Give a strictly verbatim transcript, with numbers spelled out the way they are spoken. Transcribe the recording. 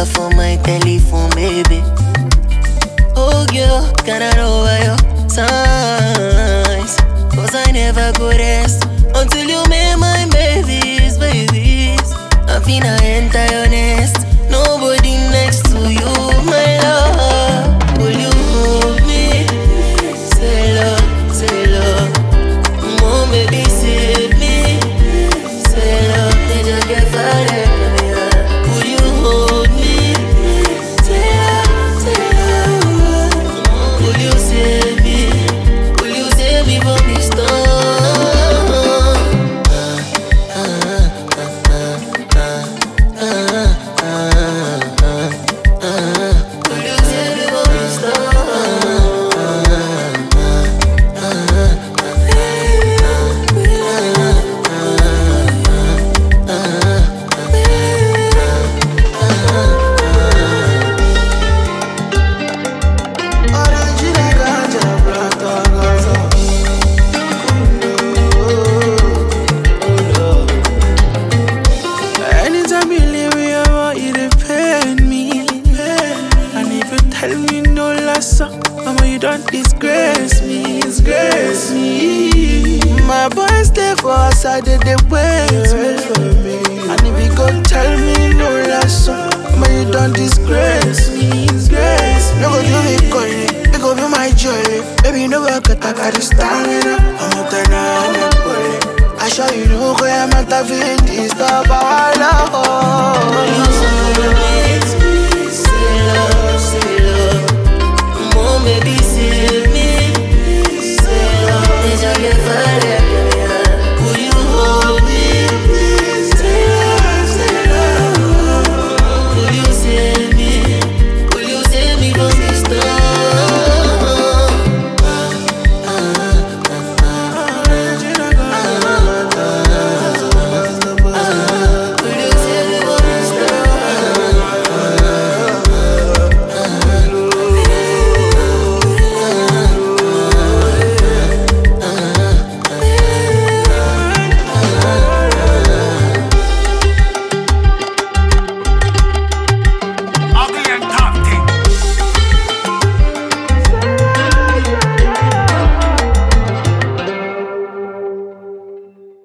number for my telephone, baby. Oh girl, can I know why your signs? Cause I never go rest until you make my babies, babies. I finna enter your nest, nobody next to you, my love. Will you hold me? Say love, say love. Mom, baby, save me. Say love, they just get fired. Will you hold me? Say love, say love. Will you save me? Will you save me from this storm? Tell me no lesson, mama, you don't disgrace me, disgrace me. My boys stay for outside, they, they wait for me. And if you go tell me no lesson, mama, you don't disgrace me, disgrace me. No go do me calling, they go be my joy. Baby, you know I got I got stamina. I'm not done, I'm not calling. I show you know where I'm at, I feel this stuff.